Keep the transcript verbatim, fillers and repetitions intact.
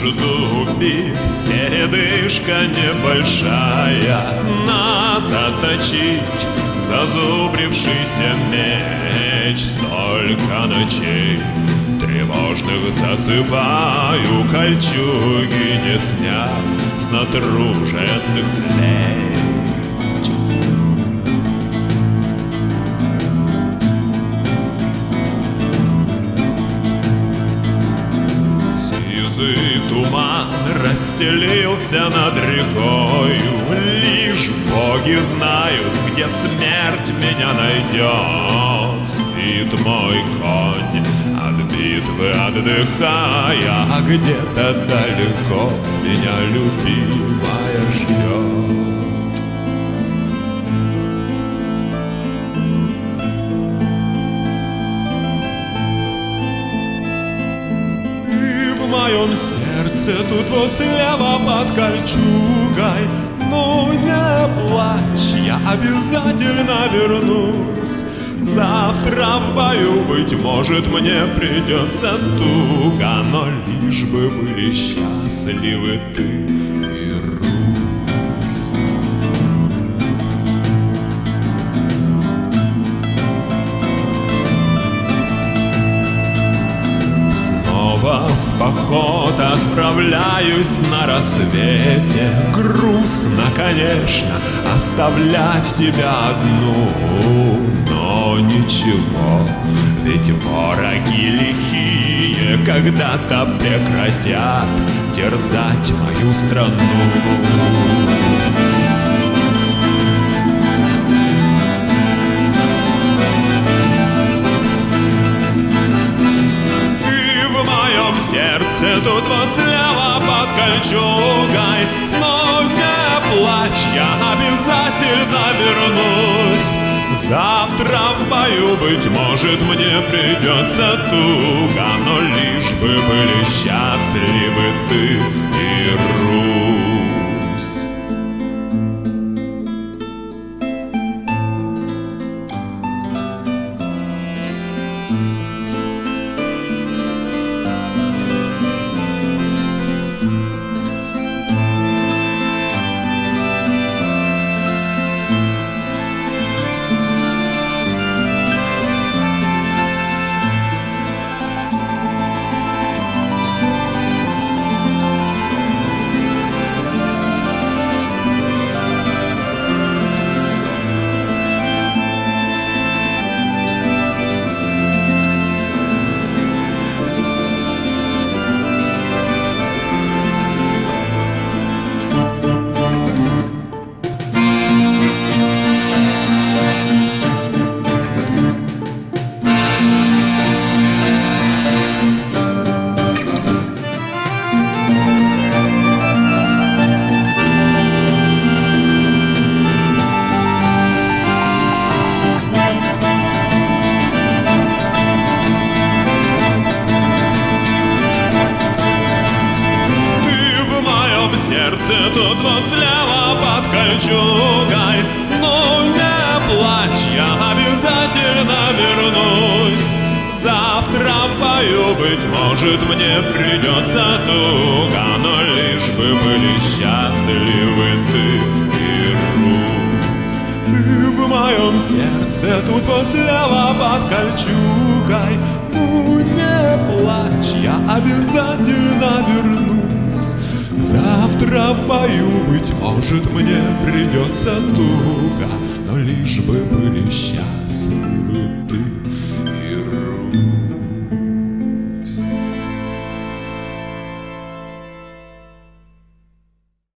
между бит передышка небольшая. Надо точить зазубрившийся меч. Столько ночей тревожных засыпаю, кольчуги не сняв с натруженных плеч. Сизый туман расстелился над рекою. Лишь боги знают, где смерть меня найдет. Спит мой конь, от битвы отдыхая, а где-то далеко меня любимая ждет. И в моем сердце тут вот слева под кольчугой. Ну не плачь, я обязательно вернусь. Завтра в бою, быть может, мне придется туго, но лишь бы были счастливы ты и Русь. Снова в поход отправляюсь на рассвете. Грустно, конечно, оставлять тебя одну, но ничего, ведь враги лихие когда-то прекратят терзать мою страну. И в моем сердце тут вот слева под кольчугой. Но не плачь, я обязательно вернусь. Завтра в бою, быть может, мне придется туго, но лишь бы были счастливы ты и Русь. Сердце тут вот слева под кольчугой. Ну не плачь, я обязательно вернусь. Завтра в бою, быть может, мне придется туго, но лишь бы были счастливы ты и Русь. Ты в моем сердце тут вот слева под кольчугой. Ну не плачь, я обязательно вернусь. Завтра в бою, быть может, мне придется туго, но лишь бы были счастливы.